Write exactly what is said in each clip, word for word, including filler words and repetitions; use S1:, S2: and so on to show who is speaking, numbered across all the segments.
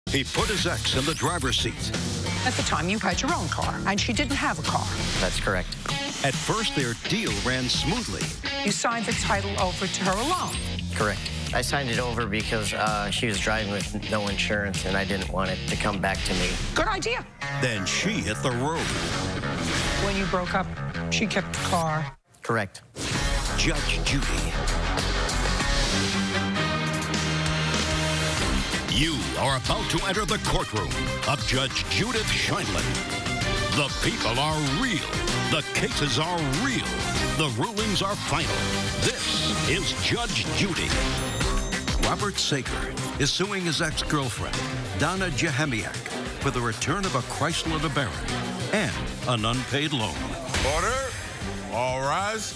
S1: He put his ex in the driver's seat.
S2: At the time, you had your own car, and she didn't have a car.
S3: That's correct.
S1: At first, their deal ran smoothly.
S2: You signed the title over to her alone.
S3: Correct. I signed it over because uh, she was driving with no insurance, and I didn't want it to come back to me.
S2: Good idea.
S1: Then she hit the road.
S2: When you broke up, she kept the car.
S3: Correct.
S1: Judge Judy. You are about to enter the courtroom of Judge Judith Sheindlin. The people are real. The cases are real. The rulings are final. This is Judge Judy. Robert Sager is suing his ex-girlfriend, Donna Jehemiak, for the return of a Chrysler LeBaron and an unpaid loan.
S4: Order. All rise.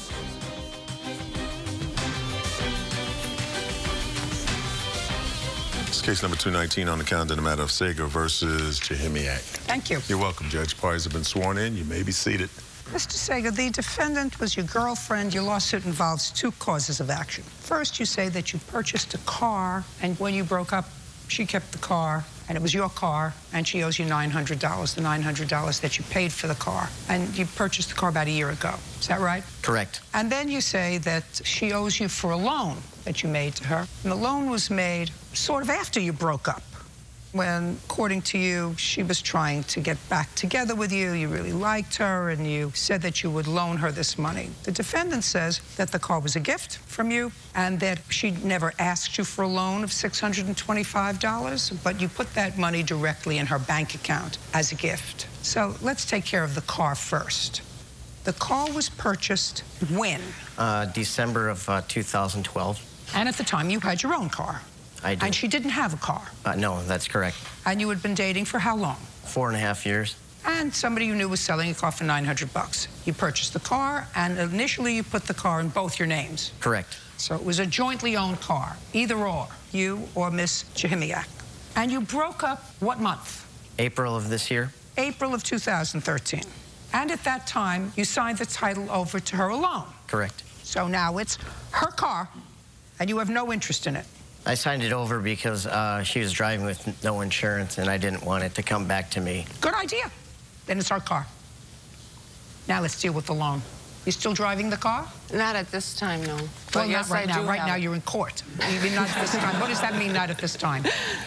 S4: It's case number two nineteen on the calendar in the matter of Sager versus Jehemiak.
S2: Thank you.
S4: You're welcome, Judge. Parties have been sworn in. You may be seated.
S2: Mister Sager, the defendant was your girlfriend. Your lawsuit involves two causes of action. First, you say that you purchased a car, and when you broke up, she kept the car, and it was your car, and she owes you nine hundred dollars, the nine hundred dollars that you paid for the car. And you purchased the car about a year ago. Is that right?
S3: Correct.
S2: And then you say that she owes you for a loan that you made to her. And the loan was made sort of after you broke up, when, according to you, she was trying to get back together with you. You really liked her, and you said that you would loan her this money. The defendant says that the car was a gift from you and that she never asked you for a loan of six hundred twenty-five dollars, but you put that money directly in her bank account as a gift. So let's take care of the car first. The car was purchased when?
S3: Uh, December of uh, two thousand twelve.
S2: And at the time, you had your own car.
S3: I do.
S2: And she didn't have a car.
S3: Uh, no, that's correct.
S2: And you had been dating for how long?
S3: Four and a half years.
S2: And somebody you knew was selling a car for nine hundred bucks. You purchased the car, and initially you put the car in both your names.
S3: Correct.
S2: So it was a jointly owned car, either or, you or Miss Jehemiak. And you broke up what month?
S3: April of this year.
S2: April of two thousand thirteen. And at that time, you signed the title over to her alone.
S3: Correct.
S2: So now it's her car, and you have no interest in it.
S3: I signed it over because uh, she was driving with no insurance, and I didn't want it to come back to me.
S2: Good idea. Then it's our car. Now let's deal with the loan. You still driving the car?
S5: Not at this time, no. But
S2: Well,
S5: yes,
S2: not right
S5: I
S2: now.
S5: do
S2: Right
S5: have
S2: now
S5: it.
S2: you're in court. You mean not at this time? What does that mean, not at this time?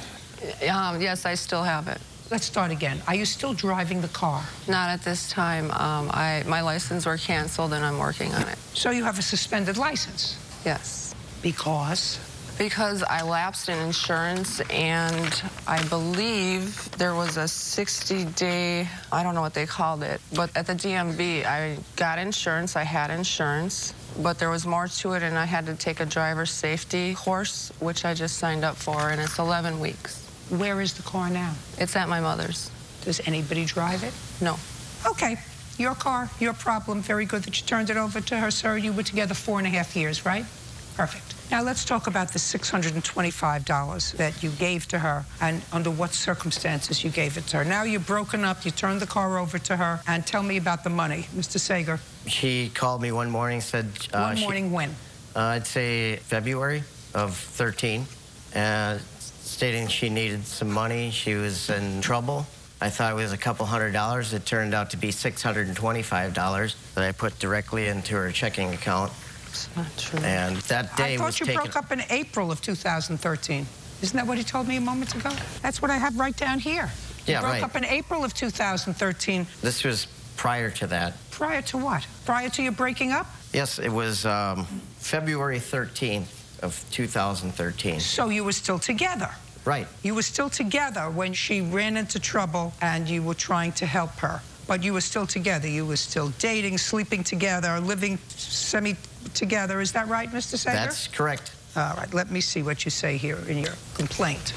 S5: Um, yes, I still have it.
S2: Let's start again. Are you still driving the car?
S5: Not at this time. Um, I, my license were canceled, and I'm working on it.
S2: So you have a suspended license?
S5: Yes.
S2: Because?
S5: Because I lapsed in insurance, and I believe there was a sixty day, I don't know what they called it, but at the D M V, I got insurance, I had insurance, but there was more to it, and I had to take a driver's safety course, which I just signed up for, and it's eleven weeks.
S2: Where is the car now?
S5: It's at my mother's.
S2: Does anybody drive it?
S5: No.
S2: Okay. Your car, your problem. Very good that you turned it over to her, sir. You were together four and a half years, right? Perfect. Now let's talk about the six hundred twenty-five dollars that you gave to her and under what circumstances you gave it to her. Now you're broken up, you turned the car over to her, and tell me about the money, Mister Sager.
S3: She called me one morning, said... Uh,
S2: One morning
S3: she,
S2: when?
S3: Uh, I'd say February of thirteen, uh, stating she needed some money. She was in trouble. I thought it was a couple hundred dollars. It turned out to be six hundred twenty-five dollars that I put directly into her checking account.
S5: It's not true.
S3: And that day
S2: I thought
S3: was
S2: you
S3: taken...
S2: broke up in April of two thousand thirteen. Isn't that what he told me a moment ago? That's what I have right down here. You
S3: Yeah,
S2: broke
S3: right.
S2: up in April of two thousand thirteen.
S3: This was prior to that.
S2: Prior to what? Prior to your breaking up?
S3: Yes, it was um, February thirteenth of two thousand thirteen.
S2: So you were still together.
S3: Right.
S2: You were still together when she ran into trouble and you were trying to help her. But you were still together. You were still dating, sleeping together, living semi-together. Is that right, Mister Sager?
S3: That's correct.
S2: All right, let me see what you say here in your complaint,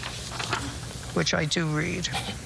S2: which I do read.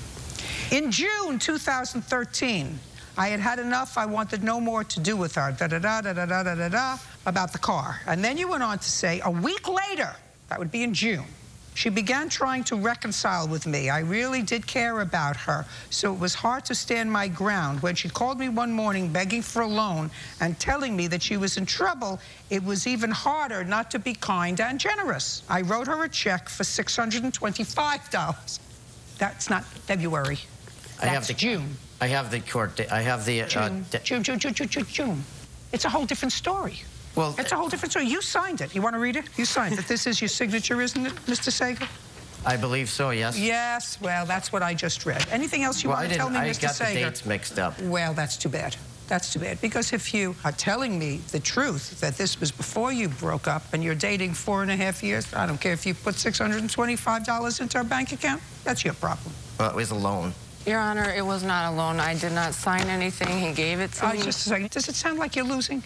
S2: In June two thousand thirteen, I had had enough. I wanted no more to do with her, da-da-da, da-da-da, da-da-da, about the car. And then you went on to say, a week later, that would be in June, she began trying to reconcile with me. I really did care about her, so it was hard to stand my ground. When she called me one morning begging for a loan and telling me that she was in trouble, it was even harder not to be kind and generous. I wrote her a check for six hundred twenty-five dollars. That's not February.
S3: I have
S2: That's
S3: the
S2: June.
S3: I have the court. da- I have the. Uh,
S2: June,
S3: da-
S2: June, June, June, June, June, June. It's a whole different story.
S3: Well,
S2: It's a whole different story. You signed it. You want to read it? You signed it. This is your signature, isn't it, Mister Sager?
S3: I believe so. Yes.
S2: Yes. Well, that's what I just read. Anything else you
S3: Well, I
S2: want to tell
S3: didn't.
S2: me,
S3: I
S2: Mister
S3: got the
S2: Sager?
S3: dates mixed up.
S2: Well, that's too bad. That's too bad. Because if you are telling me the truth, that this was before you broke up and you're dating four and a half years, I don't care if you put six hundred twenty-five dollars into our bank account. That's your problem.
S3: Well, it was a loan.
S5: Your Honor, it was not a loan. I did not sign anything. He gave it to
S2: Uh,
S5: me.
S2: just a second. Does it sound like you're losing?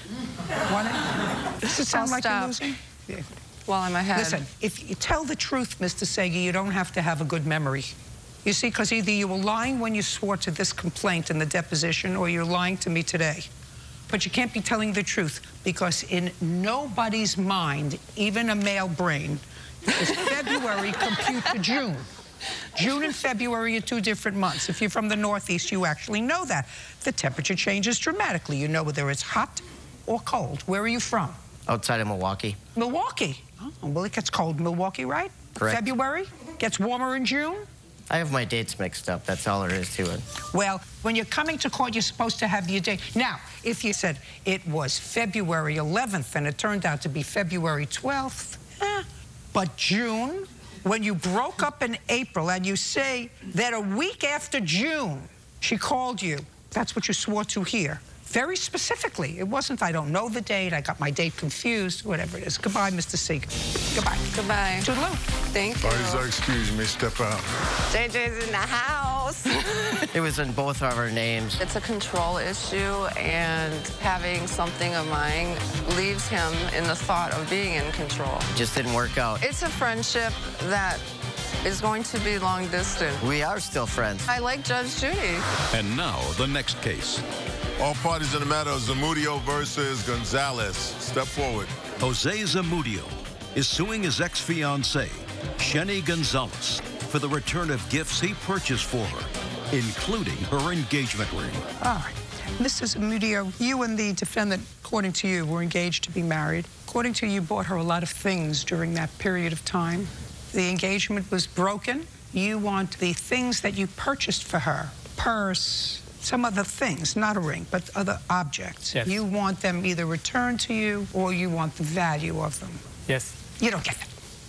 S2: Want it? Does it sound
S5: I'll
S2: like
S5: stop.
S2: you're losing? Yeah.
S5: While I'm ahead.
S2: Listen, if you tell the truth, Mister Sager, you don't have to have a good memory. You see, because either you were lying when you swore to this complaint in the deposition or you're lying to me today. But you can't be telling the truth because in nobody's mind, even a male brain, is February compute to June. June and February are two different months. If you're from the Northeast, you actually know that. The temperature changes dramatically. You know whether it's hot or cold. Where are you from?
S3: Outside of Milwaukee.
S2: Milwaukee. Oh, well, it gets cold in Milwaukee, right?
S3: Correct.
S2: February? Gets warmer in June?
S3: I have my dates mixed up. That's all there is to it.
S2: Well, when you're coming to court, you're supposed to have your date. Now, if you said it was February eleventh and it turned out to be February twelfth, eh. But June, when you broke up in April and you say that a week after June, she called you, that's what you swore to here. Very specifically. It wasn't, I don't know the date, I got my date confused, whatever it is. Goodbye, Mister Seeger. Goodbye.
S5: Goodbye.
S2: Toodaloo.
S5: Thank you.
S4: Parties are excused. You may step out.
S5: J J's in the house.
S3: It was in both of our names.
S5: It's a control issue, and having something of mine leaves him in the thought of being in control.
S3: Just didn't work out.
S5: It's a friendship that is going to be long distance.
S3: We are still friends.
S5: I like Judge Judy.
S1: And now, the next case.
S4: All parties in the matter of Zamudio versus Gonzalez. Step forward.
S1: Jose Zamudio is suing his ex-fiancée, Shenny Gonzalez, for the return of gifts he purchased for her, including her engagement ring.
S2: All right. Missus Zamudio, you and the defendant, according to you, were engaged to be married. According to you, you bought her a lot of things during that period of time. The engagement was broken. You want the things that you purchased for her, purse, some other things, not a ring, but other objects.
S6: Yes.
S2: You want them either returned to you or you want the value of them.
S6: Yes.
S2: You don't get them.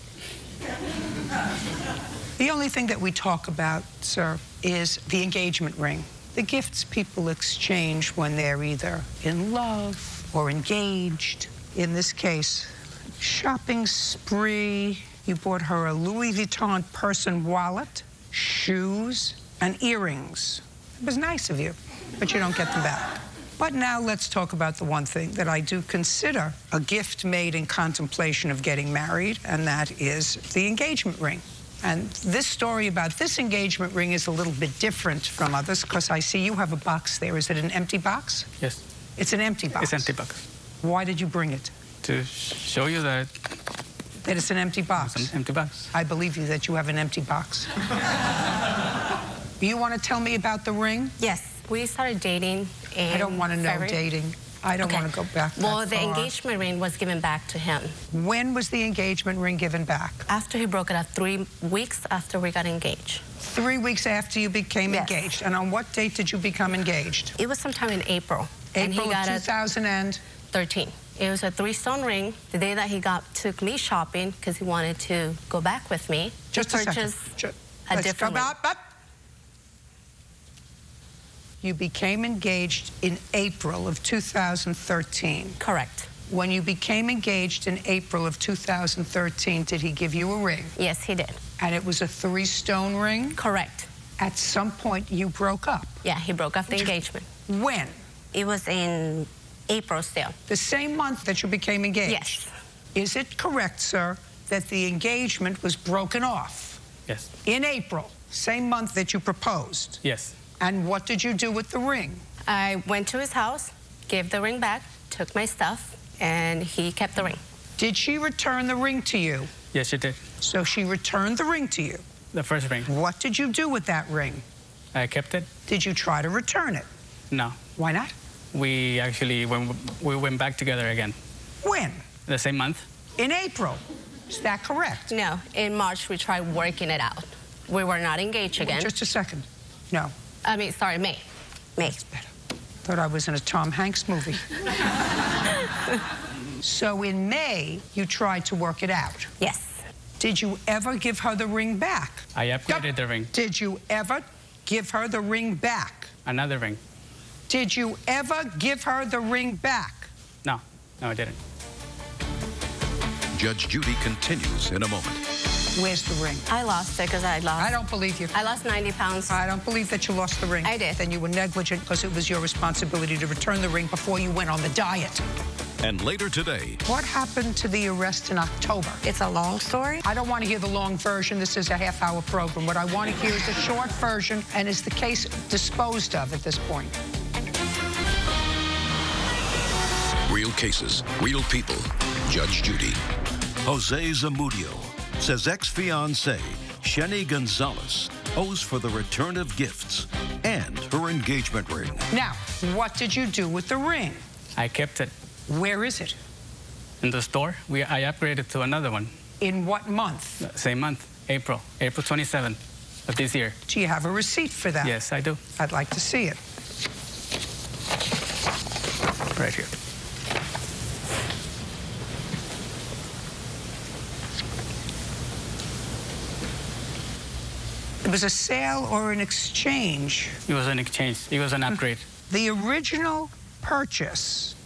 S2: The only thing that we talk about, sir, is the engagement ring. The gifts people exchange when they're either in love or engaged. In this case, shopping spree. You bought her a Louis Vuitton purse and wallet, shoes, and earrings. It was nice of you, but you don't get them back. But now let's talk about the one thing that I do consider a gift made in contemplation of getting married, and that is the engagement ring. And this story about this engagement ring is a little bit different from others because I see you have a box there. Is it an empty box?
S6: Yes.
S2: It's an empty box.
S6: It's empty box.
S2: Why did you bring it?
S6: To show you that
S2: That it's an empty box.
S6: it's an empty box.
S2: I believe you that you have an empty box. You want to tell me about the ring?
S7: Yes, we started dating in
S2: I don't want to know
S7: February.
S2: dating. I don't
S7: Okay.
S2: want to go back that
S7: Well, the
S2: far.
S7: engagement ring was given back to him
S2: When was the engagement ring given back?
S7: after he broke it up, three weeks after we got engaged.
S2: Three weeks after you became
S7: Yes.
S2: engaged. And on what date did you become engaged?
S7: It was sometime in April, and he
S2: April
S7: got
S2: of
S7: a
S2: two thousand
S7: thirteen. It was a three-stone ring. The day that he got took me shopping because he wanted to go back with me.
S2: Just
S7: he
S2: a second.
S7: purchased
S2: Ju-
S7: a
S2: Let's
S7: different
S2: go
S7: ring.
S2: up, up. You became engaged in April of two thousand thirteen.
S7: Correct.
S2: When you became engaged in April of two thousand thirteen, did he give you a ring?
S7: Yes, he did.
S2: And it was a three-stone ring?
S7: Correct.
S2: At some point, you broke up.
S7: Yeah, he broke off the engagement.
S2: When?
S7: It was in April still.
S2: The same month that you became engaged?
S7: Yes.
S2: Is it correct, sir, that the engagement was broken off
S6: Yes.
S2: in April, same month that you proposed?
S6: Yes.
S2: And what did you do with the ring?
S7: I went to his house, gave the ring back, took my stuff, and he kept the ring.
S2: Did she return the ring to you?
S6: Yes, she did.
S2: So she returned the ring to you.
S6: The first ring.
S2: What did you do with that ring?
S6: I kept it.
S2: Did you try to return it?
S6: No.
S2: Why not?
S6: We actually, when we went back together again.
S2: When?
S6: The same month.
S2: In April. Is that correct?
S7: No, in March we tried working it out. We were not engaged again.
S2: Just a second. No.
S7: I mean, sorry, May. May.
S2: That's better. Thought I was in a Tom Hanks movie. So in May, you tried to work it out.
S7: Yes.
S2: Did you ever give her the ring back?
S6: I upgraded
S2: Yep.
S6: the ring.
S2: Did you ever give her the ring back?
S6: Another ring.
S2: Did you ever give her the ring back?
S6: No, no, I didn't.
S1: Judge Judy continues in a moment.
S2: Where's the ring?
S7: I lost it because I lost.
S2: I don't believe you.
S7: I lost ninety pounds.
S2: I don't believe that you lost the ring.
S7: I did.
S2: Then you were negligent because it was your responsibility to return the ring before you went on the diet.
S1: And later today,
S2: What happened to the arrest in October?
S7: It's a long story.
S2: I don't want to hear the long version. This is a half-hour program. What I want to hear is the short version, and is the case disposed of at this point?
S1: real cases, real people. Judge Judy. Jose Zamudio says ex-fiancée Sheni Gonzalez owes for the return of gifts and her engagement ring.
S2: Now, what did you do with the ring?
S6: I kept it
S2: Where is it?
S6: in the store. We, I upgraded to another one.
S2: In what month?
S6: Same month, April, April twenty-seventh of this year.
S2: Do you have a receipt for that?
S6: Yes, I do.
S2: I'd like to see it.
S6: Right here.
S2: It was a sale or an exchange.
S6: It was an exchange. It was an upgrade.
S2: The original purchase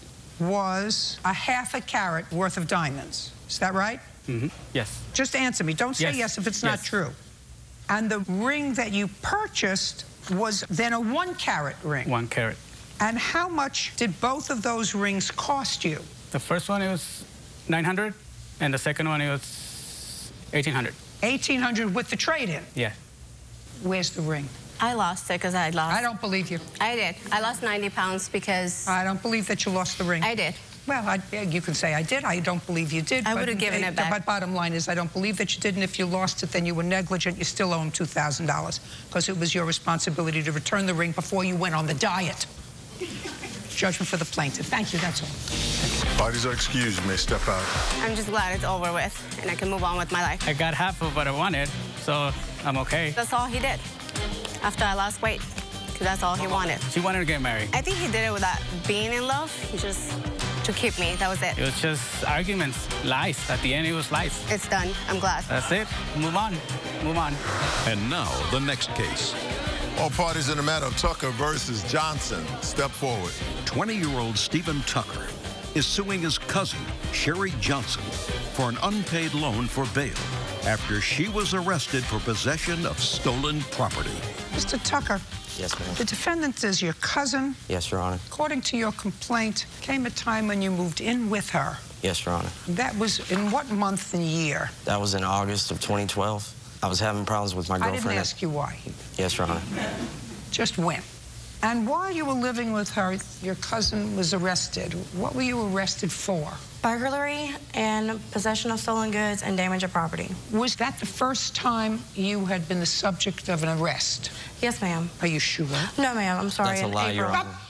S2: was a half a carat worth of diamonds. Is that right?
S6: Mm-hmm. Yes.
S2: Just answer me. Don't say yes,
S6: Yes.
S2: if it's not
S6: Yes.
S2: true. And the ring that you purchased was then a one carat ring.
S6: One carat.
S2: And how much did both of those rings cost you?
S6: The first one, it was nine hundred, and the second one, it was eighteen hundred.
S2: eighteen hundred with the trade-in.
S6: Yeah.
S2: Where's the ring?
S7: I lost it because I lost.
S2: I don't believe you.
S7: I did. I lost ninety pounds because
S2: I don't believe that you lost the ring.
S7: I did.
S2: Well, I, you can say I did. I don't believe you did.
S7: I
S2: but-
S7: would've given it back.
S2: But bottom line is I don't believe that you did, and if you lost it, then you were negligent. You still owe him two thousand dollars because it was your responsibility to return the ring before you went on the diet. Judgment for the plaintiff. Thank you, that's all.
S4: Parties are excused. You may step out.
S7: I'm just glad it's over with and I can move on with my life.
S6: I got half of what I wanted, so I'm okay.
S7: That's all he did after I lost weight, because that's all he wanted.
S6: She wanted to get married.
S7: I think he did it without being in love. He just to keep me. That was it.
S6: It was just arguments, lies. At the end, it was lies.
S7: It's done. I'm glad.
S6: That's it. Move on. Move on.
S1: And now, the next case.
S4: All parties in the matter of Tucker versus Johnson. Step forward.
S1: twenty-year-old Stephen Tucker is suing his cousin, Sherry Johnson, for an unpaid loan for bail after she was arrested for possession of stolen property.
S2: Mister Tucker,
S3: Yes, ma'am.
S2: the defendant is your cousin.
S3: Yes, Your Honor.
S2: According to your complaint, came a time when you moved in with her.
S3: Yes, Your Honor.
S2: That was in what month and year?
S3: That was in August of twenty twelve. I was having problems with my
S2: I
S3: girlfriend.
S2: didn't ask you why.
S3: Yes, Your Honor.
S2: Just when? And while you were living with her, your cousin was arrested. What were you arrested for?
S8: Burglary and possession of stolen goods and damage of property.
S2: Was that the first time you had been the subject of an arrest?
S8: Yes, ma'am.
S2: Are you sure?
S8: No, ma'am. I'm sorry.
S3: That's a
S8: in
S3: lie, Your
S8: April.
S3: Honor.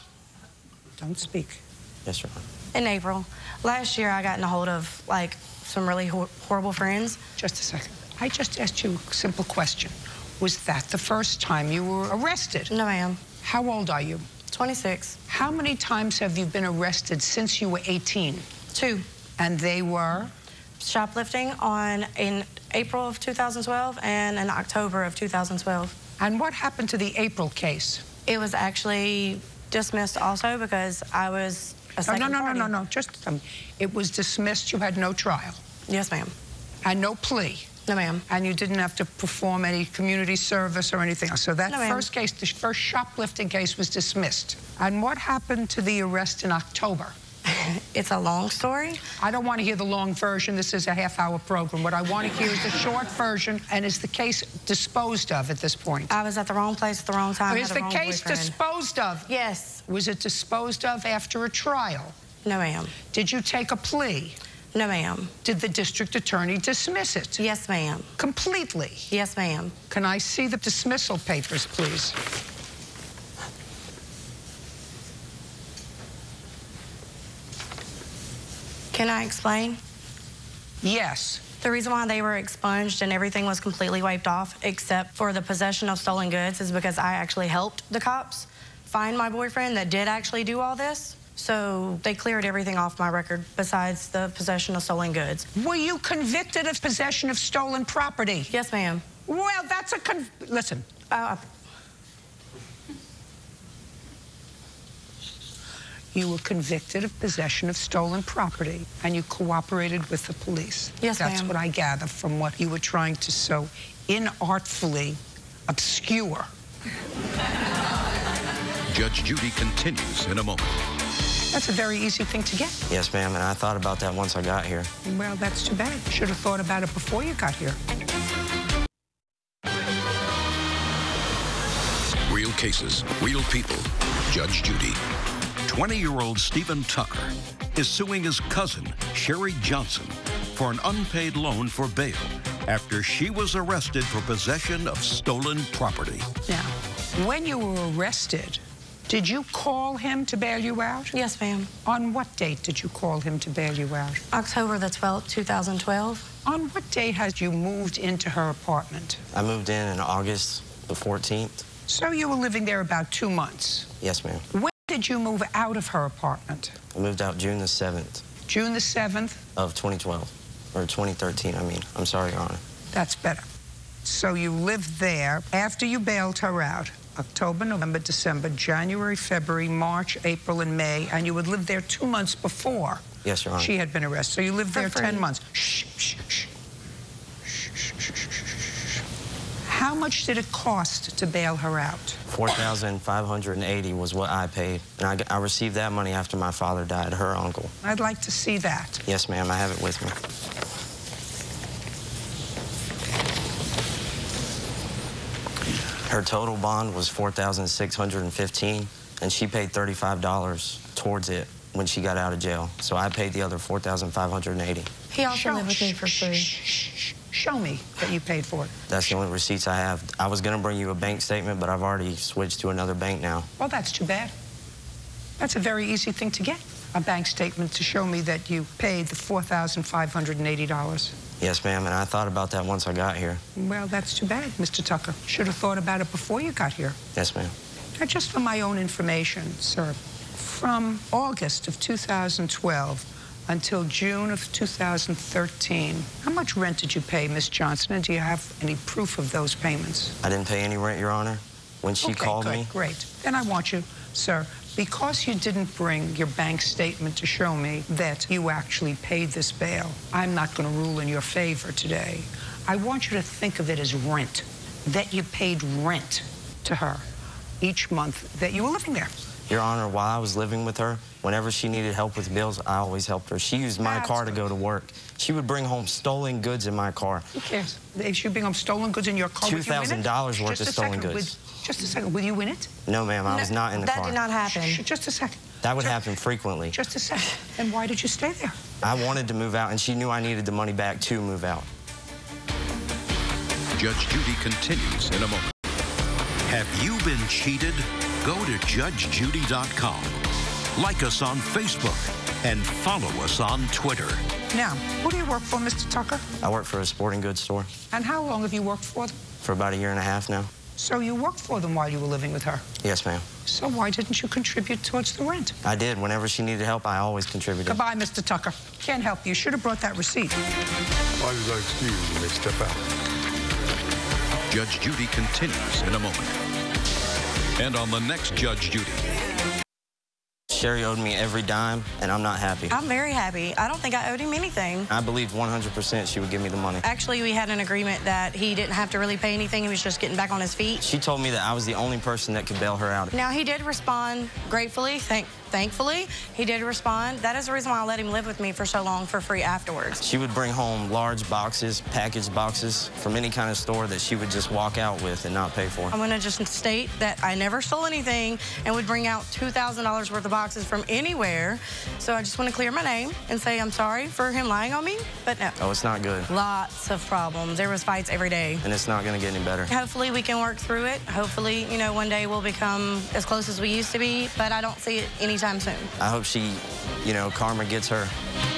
S2: Don't speak.
S3: Yes, Your Honor.
S8: In April. Last year, I got in a hold of, like, some really hor horrible friends.
S2: Just a second. I just asked you a simple question. Was that the first time you were arrested?
S8: No, ma'am.
S2: How old are you?
S8: twenty-six.
S2: How many times have you been arrested since you were eighteen?
S8: Two.
S2: And they were?
S8: Shoplifting on in April of two thousand twelve and in October of two thousand twelve.
S2: And what happened to the April case?
S8: It was actually dismissed also because I was a
S2: No,
S8: second
S2: no, no, no,
S8: party.
S2: no, no. Just, um, it was dismissed. You had no trial
S8: Yes, ma'am.
S2: and no plea.
S8: No, ma'am.
S2: And you didn't have to perform any community service or anything else. So that
S8: No, ma'am.
S2: first case, the first shoplifting case was dismissed. And what happened to the arrest in October?
S8: It's a long story.
S2: I don't want to hear the long version. This is a half-hour program. What I want to hear is the short version. And is the case disposed of at this point?
S8: I was at the wrong place at the wrong time.
S2: Is
S8: had
S2: the
S8: wrong
S2: case
S8: boyfriend.
S2: disposed of?
S8: Yes.
S2: Was it disposed of after a trial?
S8: No, ma'am.
S2: Did you take a plea?
S8: No, ma'am.
S2: Did the district attorney dismiss it?
S8: Yes, ma'am.
S2: Completely?
S8: Yes, ma'am.
S2: Can I see the dismissal papers, please?
S8: Can I explain?
S2: Yes.
S8: The reason why they were expunged and everything was completely wiped off, except for the possession of stolen goods, is because I actually helped the cops find my boyfriend that did actually do all this. So they cleared everything off my record besides the possession of stolen goods.
S2: Were you convicted of possession of stolen property?
S8: Yes, ma'am.
S2: Well, that's a con... Listen.
S8: Uh,
S2: You were convicted of possession of stolen property, and you cooperated with the police.
S8: Yes,
S2: That's
S8: ma'am.
S2: what I gather from what you were trying to so inartfully obscure.
S1: Judge Judy continues in a moment.
S2: That's a very easy thing to get.
S3: Yes, ma'am, and I thought about that once I got here.
S2: Well, that's too bad. Should have thought about it before you got here.
S1: Real cases, real people. Judge Judy. twenty-year-old Stephen Tucker is suing his cousin, Sherry Johnson, for an unpaid loan for bail after she was arrested for possession of stolen property.
S2: Now, when you were arrested, did you call him to bail you out?
S8: yes, ma'am.
S2: On what date did you call him to bail you out?
S8: October the twelfth, two thousand twelve.
S2: On what day had you moved into her apartment?
S3: I moved in in August the fourteenth.
S2: So you were living there about two months.
S3: Yes, ma'am.
S2: When did you move out of her apartment?
S3: I moved out June the seventh
S2: June the seventh?
S3: of twenty twelve, or twenty thirteen, I mean. I'm sorry, Your Honor.
S2: That's better. So you lived there after you bailed her out. October, November, December, January, February, March, April, and May, and you had lived there two months before
S3: Yes, Your Honor.
S2: she had been arrested. So you lived
S8: For
S2: there
S8: free.
S2: ten months. Shh, shh, shh. Shh, shh, shh, shh, shh. How much did it cost to bail her out?
S3: four thousand five hundred eighty was what I paid, and I, I received that money after my father died, her uncle.
S2: I'd like to see that.
S3: Yes, ma'am, I have it with me. Her total bond was four thousand six hundred fifteen, and she paid thirty-five dollars towards it when she got out of jail. So I paid the other four thousand five hundred eighty.
S8: He also
S2: Show-
S8: lived with me for
S2: shh,
S8: free.
S2: shh, shh, shh. Show me that you paid for it.
S3: That's the only receipts I have. I was gonna bring you a bank statement, but I've already switched to another bank now.
S2: Well, that's too bad. That's a very easy thing to get, a bank statement to show me that you paid the four thousand five hundred eighty dollars.
S3: Yes, ma'am, and I thought about that once I got here.
S2: Well, that's too bad, Mister Tucker. Should have thought about it before you got here.
S3: Yes, ma'am.
S2: Now, just for my own information, sir, from August of two thousand twelve until June of two thousand thirteen, how much rent did you pay, Miss Johnson, and do you have any proof of those payments?
S3: I didn't pay any rent, Your Honor. When she
S2: Okay,
S3: called
S2: good,
S3: me,
S2: great. Then I want you, sir, because you didn't bring your bank statement to show me that you actually paid this bail, I'm not going to rule in your favor today. I want you to think of it as rent, that you paid rent to her each month that you were living there.
S3: Your Honor, while I was living with her, whenever she needed help with bills, I always helped her. She used my
S2: That's
S3: car to
S2: good.
S3: go to work. She would bring home stolen goods in my car.
S2: Who cares? If you bring home stolen goods in your car, with you in it?
S3: two thousand dollars worth
S2: Just
S3: of
S2: a
S3: stolen
S2: second,
S3: goods.
S2: with- Just a second, were you in it?
S3: No, ma'am, I
S8: No,
S3: was not in the
S8: that
S3: car.
S8: did not happen.
S2: Shh, just a second.
S3: That would
S2: Ju-
S3: happen frequently.
S2: Just a second. Then why did you stay there?
S3: I wanted to move out, and she knew I needed the money back to move out.
S1: Judge Judy continues in a moment. Have you been cheated? Go to judge judy dot com. Like us on Facebook and follow us on Twitter.
S2: Now, who do you work for, Mister Tucker?
S3: I work for a sporting goods store
S2: And how long have you worked for them?
S3: for about a year and a half now.
S2: So you worked for them while you were living with her.
S3: Yes, ma'am.
S2: So why didn't you contribute towards the rent?
S3: I did. Whenever she needed help, I always contributed.
S2: Goodbye, Mister Tucker. Can't help you. Should have brought that receipt.
S4: Why was I excused when they step out?
S1: Judge Judy continues in a moment. And on the next Judge Judy.
S3: Sherry owed me every dime, and I'm not happy.
S8: I'm very happy. I don't think I owed him anything.
S3: I believed one hundred percent she would give me the money.
S8: Actually, we had an agreement that he didn't have to really pay anything. He was just getting back on his feet.
S3: She told me that I was the only person that could bail her out.
S8: Now, he did respond gratefully, thank, thankfully. He did respond. That is the reason why I let him live with me for so long for free afterwards.
S3: She would bring home large boxes, packaged boxes, from any kind of store that she would just walk out with and not pay for.
S8: I'm going to just state that I never stole anything and would bring out two thousand dollars worth of boxes from anywhere. So I just want to clear my name and say I'm sorry for him lying on me, but no.
S3: Oh, it's not good.
S8: Lots of problems. There was fights every day.
S3: And it's not going to get any better.
S8: Hopefully we can work through it. Hopefully, you know, one day we'll become as close as we used to be, but I don't see it anytime soon.
S3: I hope she, you know, karma gets her.